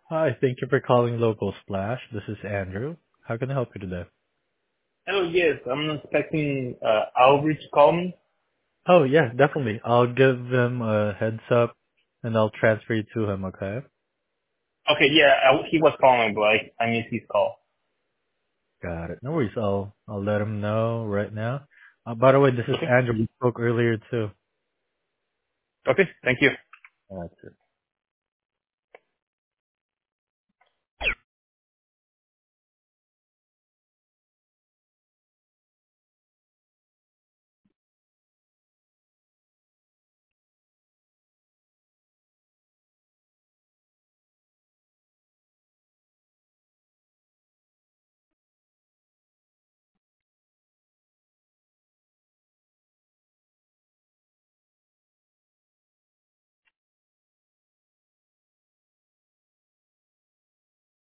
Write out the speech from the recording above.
Hi, thank you for calling Local Splash. This is Andrew. How can I help you today? Oh, yes. I'm expecting Albert to call me. Oh, yeah, definitely. I'll give them a heads up and I'll transfer you to him, okay? Okay, yeah, he was calling, but I missed his call. Got it. No worries. I'll let him know right now. By the way, this is Okay. Andrew. We spoke earlier too. Okay, thank you. That's it.